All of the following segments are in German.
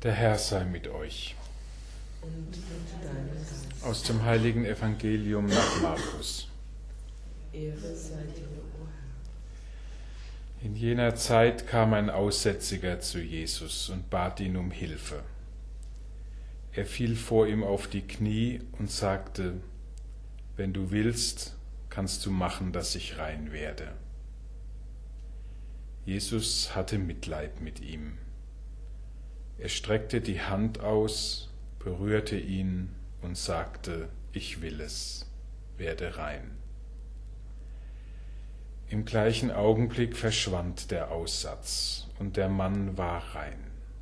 Der Herr sei mit euch. Und mit deinem Geist. Aus dem heiligen Evangelium nach Markus. Ehre sei dir, o Herr. In jener Zeit kam ein Aussätziger zu Jesus und bat ihn um Hilfe. Er fiel vor ihm auf die Knie und sagte: Wenn du willst, kannst du machen, dass ich rein werde. Jesus hatte Mitleid mit ihm. Er streckte die Hand aus, berührte ihn und sagte: Ich will es, werde rein. Im gleichen Augenblick verschwand der Aussatz und der Mann war rein.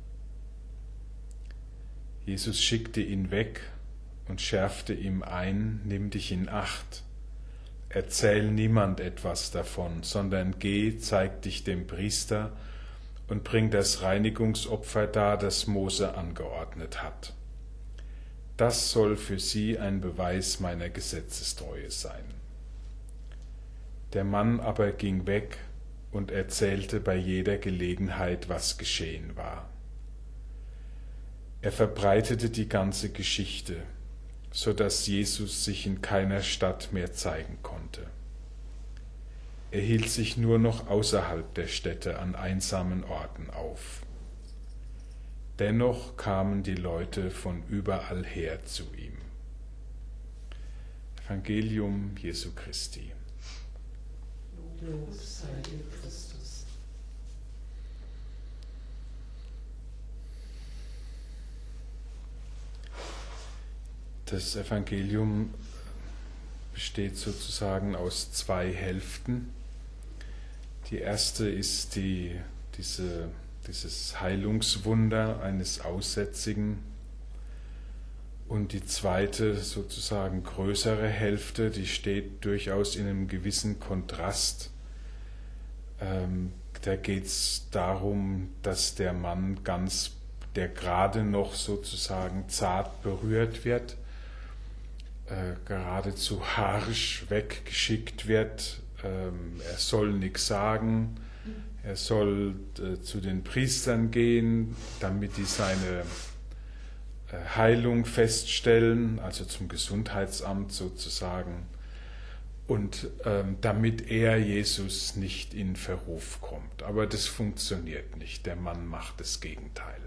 Jesus schickte ihn weg und schärfte ihm ein: Nimm dich in Acht, erzähl niemand etwas davon, sondern geh, zeig dich dem Priester und bring das Reinigungsopfer dar, das Mose angeordnet hat. Das soll für sie ein Beweis meiner Gesetzestreue sein. Der Mann aber ging weg und erzählte bei jeder Gelegenheit, was geschehen war. Er verbreitete die ganze Geschichte, so dass Jesus sich in keiner Stadt mehr zeigen konnte. Er hielt sich nur noch außerhalb der Städte an einsamen Orten auf. Dennoch kamen die Leute von überall her zu ihm. Evangelium Jesu Christi. Lob sei dir, Christus. Das Evangelium besteht sozusagen aus zwei Hälften. Die erste ist dieses Heilungswunder eines Aussätzigen und die zweite, sozusagen größere Hälfte, die steht durchaus in einem gewissen Kontrast. Da geht es darum, dass der Mann der gerade noch sozusagen zart berührt wird, geradezu harsch weggeschickt wird. Er soll nichts sagen, er soll zu den Priestern gehen, damit die seine Heilung feststellen, also zum Gesundheitsamt sozusagen, und damit er, Jesus, nicht in Verruf kommt. Aber das funktioniert nicht, der Mann macht das Gegenteil.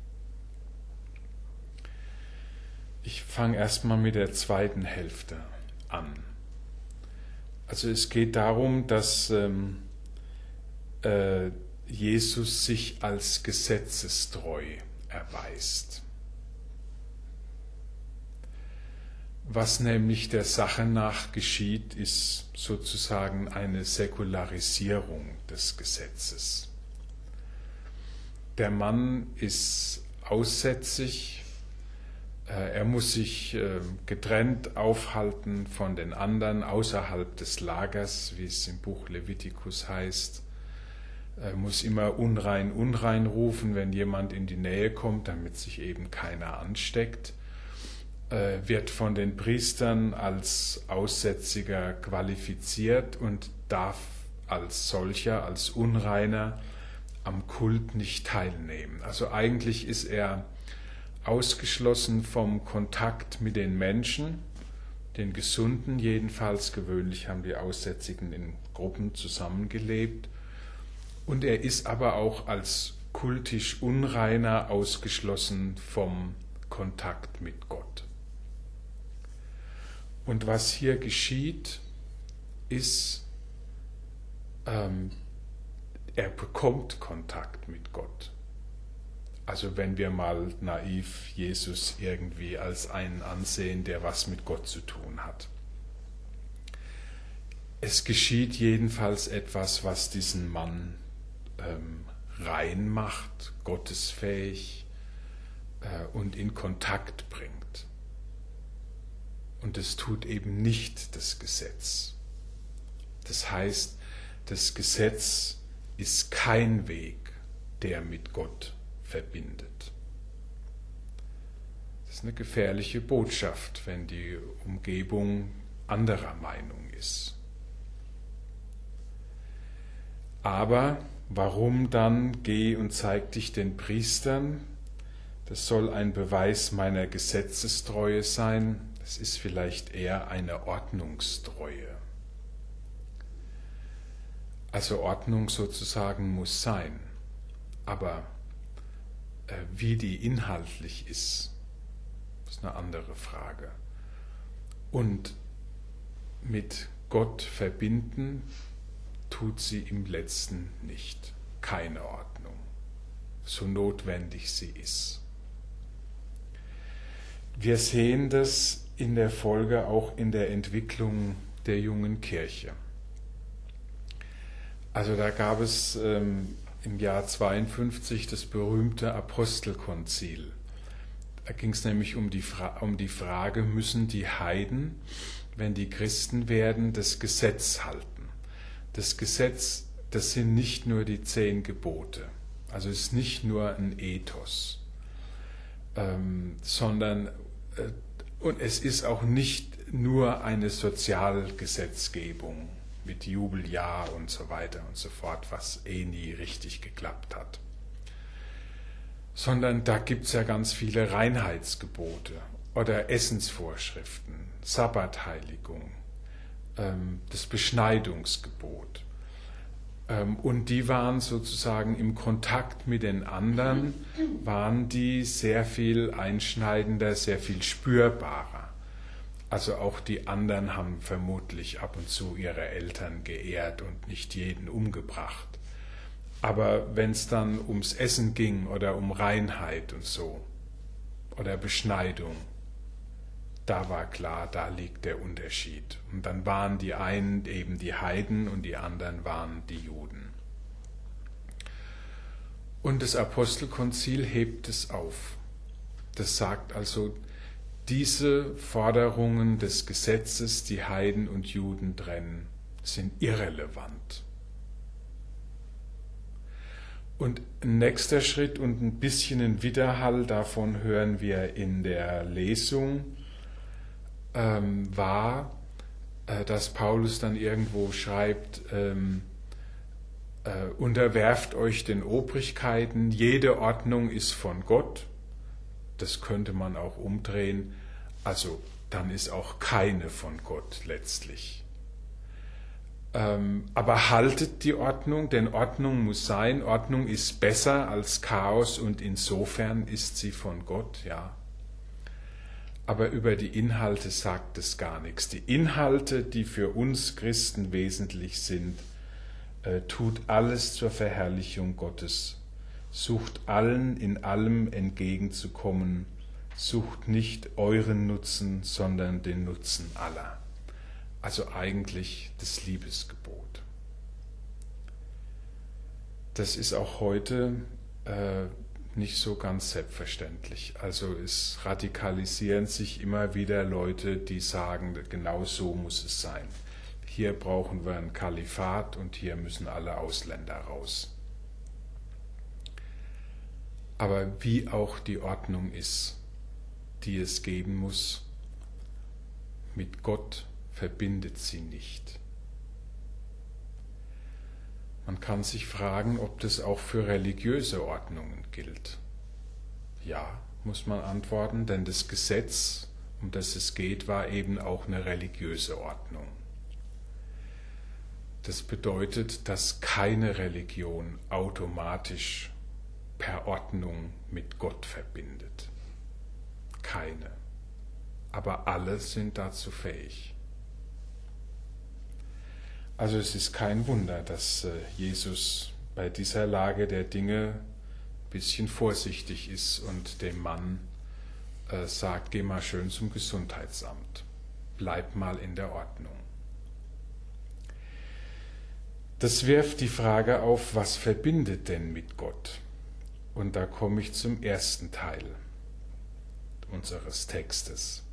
Ich fange erstmal mit der zweiten Hälfte an. Also es geht darum, dass Jesus sich als gesetzestreu erweist. Was nämlich der Sache nach geschieht, ist sozusagen eine Säkularisierung des Gesetzes. Der Mann ist aussätzig, er muss sich getrennt aufhalten von den anderen, außerhalb des Lagers, wie es im Buch Levitikus heißt. Er muss immer unrein, unrein rufen, wenn jemand in die Nähe kommt, damit sich eben keiner ansteckt. Wird von den Priestern als Aussätziger qualifiziert und darf als solcher, als Unreiner am Kult nicht teilnehmen. Also eigentlich ist er ausgeschlossen vom Kontakt mit den Menschen, den Gesunden jedenfalls. Gewöhnlich haben die Aussätzigen in Gruppen zusammengelebt. Und er ist aber auch als kultisch Unreiner ausgeschlossen vom Kontakt mit Gott. Und was hier geschieht, ist, er bekommt Kontakt mit Gott. Also wenn wir mal naiv Jesus irgendwie als einen ansehen, der was mit Gott zu tun hat. Es geschieht jedenfalls etwas, was diesen Mann rein macht, gottesfähig und in Kontakt bringt. Und es tut eben nicht das Gesetz. Das heißt, das Gesetz ist kein Weg, der mit Gott verbindet. Das ist eine gefährliche Botschaft, wenn die Umgebung anderer Meinung ist. Aber warum dann geh und zeig dich den Priestern? das soll ein Beweis meiner Gesetzestreue sein. Das ist vielleicht eher eine Ordnungstreue. Also Ordnung sozusagen muss sein, aber wie die inhaltlich ist eine andere Frage. Und mit Gott verbinden tut sie im Letzten nicht. Keine Ordnung, so notwendig sie ist. Wir sehen das in der Folge auch in der Entwicklung der jungen Kirche. Also da gab es im Jahr 52 das berühmte Apostelkonzil. Da ging es nämlich um die Frage, müssen die Heiden, wenn die Christen werden, das Gesetz halten? Das Gesetz, das sind nicht nur die 10 Gebote, also es ist nicht nur ein Ethos, sondern und es ist auch nicht nur eine Sozialgesetzgebung mit Jubeljahr und so weiter und so fort, was nie richtig geklappt hat. Sondern da gibt es ja ganz viele Reinheitsgebote oder Essensvorschriften, Sabbatheiligung, das Beschneidungsgebot. Und die waren sozusagen im Kontakt mit den anderen, waren die sehr viel einschneidender, sehr viel spürbarer. Also auch die anderen haben vermutlich ab und zu ihre Eltern geehrt und nicht jeden umgebracht. Aber wenn es dann ums Essen ging oder um Reinheit und so oder Beschneidung, da war klar, da liegt der Unterschied. Und dann waren die einen eben die Heiden und die anderen waren die Juden. Und das Apostelkonzil hebt es auf. Das sagt also, diese Forderungen des Gesetzes, die Heiden und Juden trennen, sind irrelevant. Und ein nächster Schritt und ein bisschen ein Widerhall davon hören wir in der Lesung, war, dass Paulus dann irgendwo schreibt, unterwerft euch den Obrigkeiten, jede Ordnung ist von Gott. Das könnte man auch umdrehen, also dann ist auch keine von Gott letztlich. Aber haltet die Ordnung, denn Ordnung muss sein, Ordnung ist besser als Chaos und insofern ist sie von Gott, ja. Aber über die Inhalte sagt es gar nichts. Die Inhalte, die für uns Christen wesentlich sind, tut alles zur Verherrlichung Gottes, sucht allen in allem entgegenzukommen, sucht nicht euren Nutzen, sondern den Nutzen aller. Also eigentlich das Liebesgebot. Das ist auch heute nicht so ganz selbstverständlich. Also es radikalisieren sich immer wieder Leute, die sagen, genau so muss es sein. Hier brauchen wir ein Kalifat und hier müssen alle Ausländer raus. Aber wie auch die Ordnung ist, die es geben muss, mit Gott verbindet sie nicht. Man kann sich fragen, ob das auch für religiöse Ordnungen gilt. Ja, muss man antworten, denn das Gesetz, um das es geht, war eben auch eine religiöse Ordnung. Das bedeutet, dass keine Religion automatisch per Ordnung mit Gott verbindet. Keine. Aber alle sind dazu fähig. Also es ist kein Wunder, dass Jesus bei dieser Lage der Dinge ein bisschen vorsichtig ist und dem Mann sagt, geh mal schön zum Gesundheitsamt, bleib mal in der Ordnung. Das wirft die Frage auf, was verbindet denn mit Gott? Und da komme ich zum ersten Teil unseres Textes.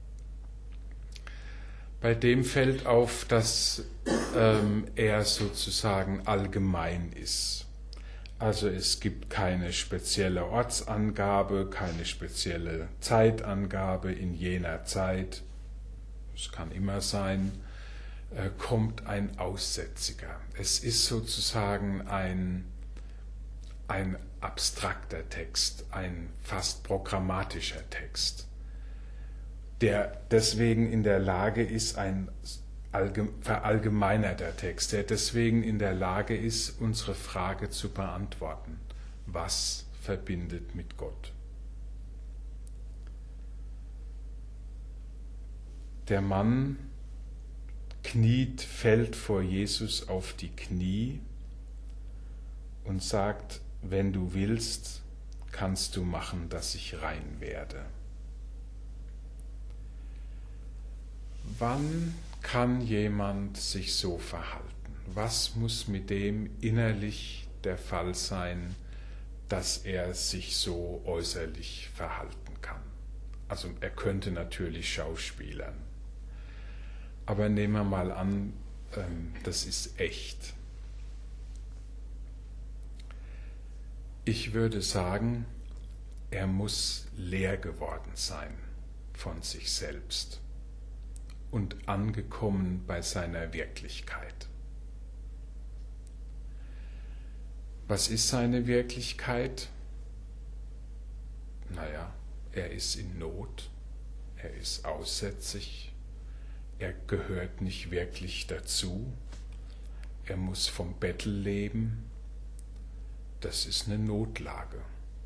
Bei dem fällt auf, dass er sozusagen allgemein ist. Also es gibt keine spezielle Ortsangabe, keine spezielle Zeitangabe in jener Zeit. Es kann immer sein, kommt ein Aussätziger. Es ist sozusagen ein abstrakter Text, ein fast programmatischer Text, der deswegen in der Lage ist, ein verallgemeinerter Text, der deswegen in der Lage ist, unsere Frage zu beantworten: Was verbindet mit Gott? Der Mann fällt vor Jesus auf die Knie und sagt: Wenn du willst, kannst du machen, dass ich rein werde. Wann kann jemand sich so verhalten? Was muss mit dem innerlich der Fall sein, dass er sich so äußerlich verhalten kann? Also er könnte natürlich schauspielern. Aber nehmen wir mal an, das ist echt. Ich würde sagen, er muss leer geworden sein von sich selbst und angekommen bei seiner Wirklichkeit. Was ist seine Wirklichkeit? Naja, er ist in Not, er ist aussätzig, er gehört nicht wirklich dazu, er muss vom Bettel leben. Das ist eine Notlage.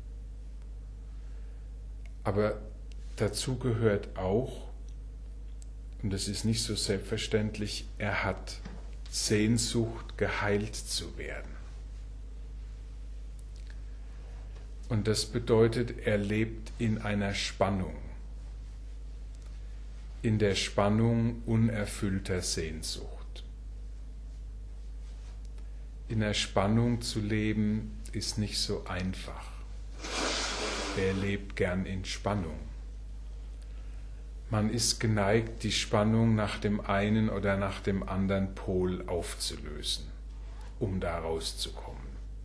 Aber dazu gehört auch, und das ist nicht so selbstverständlich, er hat Sehnsucht, geheilt zu werden. Und das bedeutet, er lebt in einer Spannung, in der Spannung unerfüllter Sehnsucht. In der Spannung zu leben ist nicht so einfach. Wer lebt gern in Spannung? Man ist geneigt, die Spannung nach dem einen oder nach dem anderen Pol aufzulösen, um da rauszukommen.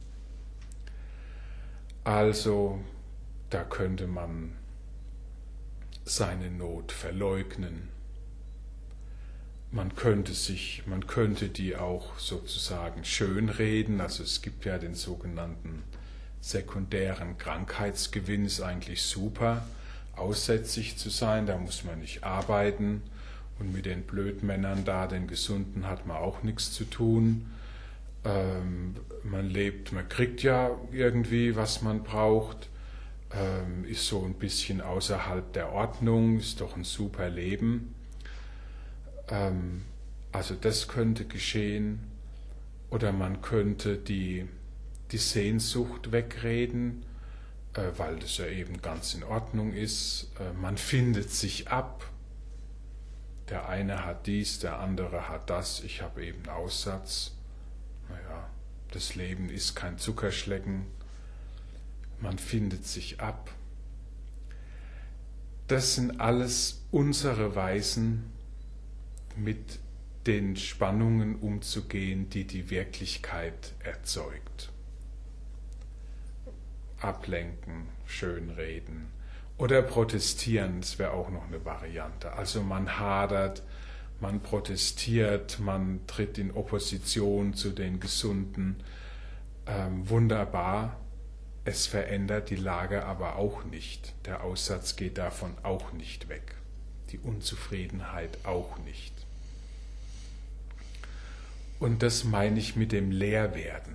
Also, da könnte man seine Not verleugnen. Man könnte die auch sozusagen schönreden. Also es gibt ja den sogenannten sekundären Krankheitsgewinn, ist eigentlich super, aussätzig zu sein, da muss man nicht arbeiten und mit den Blödmännern da, den Gesunden, hat man auch nichts zu tun. Man kriegt ja irgendwie, was man braucht, ist so ein bisschen außerhalb der Ordnung, ist doch ein super Leben. Also das könnte geschehen, oder man könnte die Sehnsucht wegreden, weil das ja eben ganz in Ordnung ist. Man findet sich ab. Der eine hat dies, der andere hat das, ich habe eben Aussatz. Naja, das Leben ist kein Zuckerschlecken. Man findet sich ab. Das sind alles unsere Weisen, mit den Spannungen umzugehen, die die Wirklichkeit erzeugt. Ablenken, schönreden oder protestieren, das wäre auch noch eine Variante. Also man hadert, man protestiert, man tritt in Opposition zu den Gesunden. Wunderbar, es verändert die Lage aber auch nicht. Der Aussatz geht davon auch nicht weg. Die Unzufriedenheit auch nicht. Und das meine ich mit dem Leerwerden.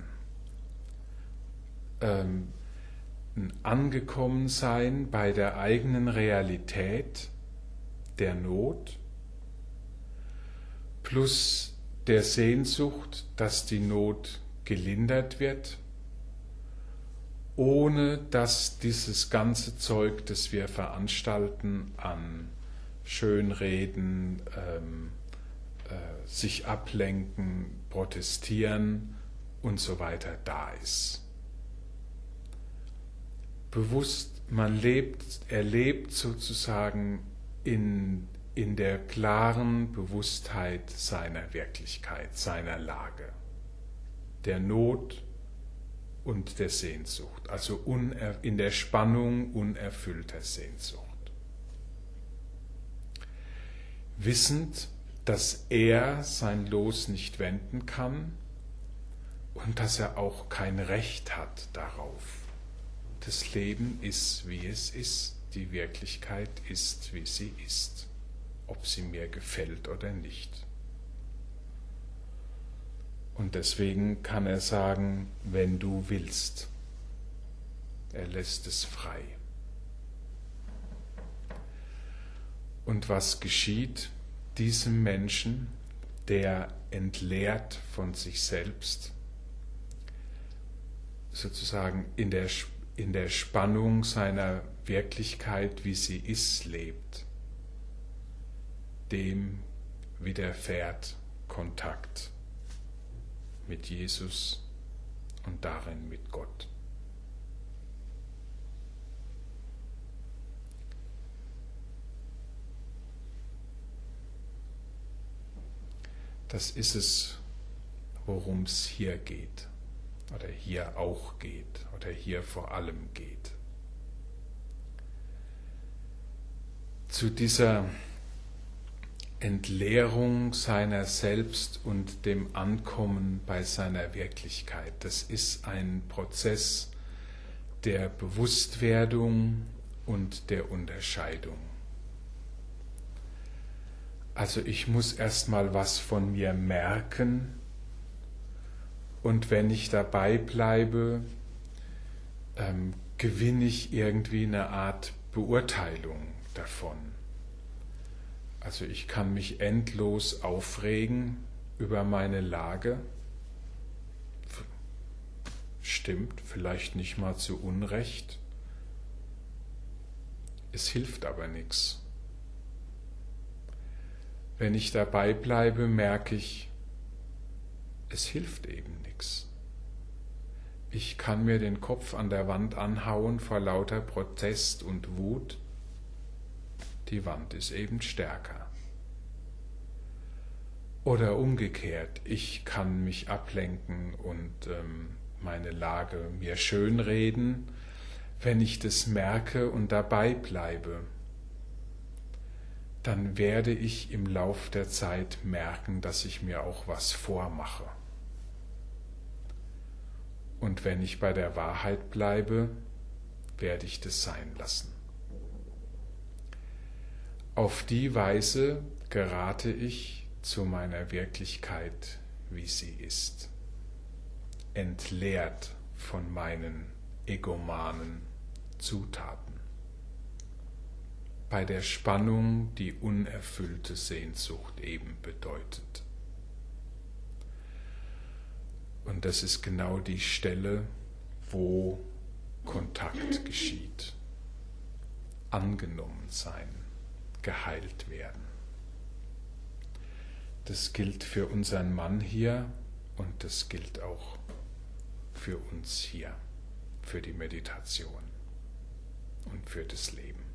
Ein Angekommensein bei der eigenen Realität der Not plus der Sehnsucht, dass die Not gelindert wird, ohne dass dieses ganze Zeug, das wir veranstalten an Schönreden, sich ablenken, protestieren und so weiter da ist. Bewusst, er lebt sozusagen in der klaren Bewusstheit seiner Wirklichkeit, seiner Lage, der Not und der Sehnsucht, also in der Spannung unerfüllter Sehnsucht. Wissend, dass er sein Los nicht wenden kann und dass er auch kein Recht hat darauf. Das Leben ist, wie es ist. Die Wirklichkeit ist, wie sie ist, ob sie mir gefällt oder nicht. Und deswegen kann er sagen, wenn du willst. Er lässt es frei. Und was geschieht diesem Menschen, der entleert von sich selbst, sozusagen in der Spannung seiner Wirklichkeit, wie sie ist, lebt? Dem widerfährt Kontakt mit Jesus und darin mit Gott. Das ist es, worum es hier geht, oder hier auch geht, oder hier vor allem geht. Zu dieser Entleerung seiner selbst und dem Ankommen bei seiner Wirklichkeit. Das ist ein Prozess der Bewusstwerdung und der Unterscheidung. Also ich muss erstmal was von mir merken, und wenn ich dabei bleibe, gewinne ich irgendwie eine Art Beurteilung davon. Also ich kann mich endlos aufregen über meine Lage. Stimmt, vielleicht nicht mal zu Unrecht. Es hilft aber nichts. Wenn ich dabei bleibe, merke ich, es hilft eben nichts. Ich kann mir den Kopf an der Wand anhauen vor lauter Protest und Wut. Die Wand ist eben stärker. Oder umgekehrt, ich kann mich ablenken und meine Lage mir schönreden. Wenn ich das merke und dabei bleibe, dann werde ich im Lauf der Zeit merken, dass ich mir auch was vormache. Und wenn ich bei der Wahrheit bleibe, werde ich das sein lassen. Auf die Weise gerate ich zu meiner Wirklichkeit, wie sie ist, entleert von meinen egomanen Zutaten. Bei der Spannung, die unerfüllte Sehnsucht eben bedeutet. Und das ist genau die Stelle, wo Kontakt geschieht. Angenommen sein, geheilt werden. Das gilt für unseren Mann hier und das gilt auch für uns hier, für die Meditation und für das Leben.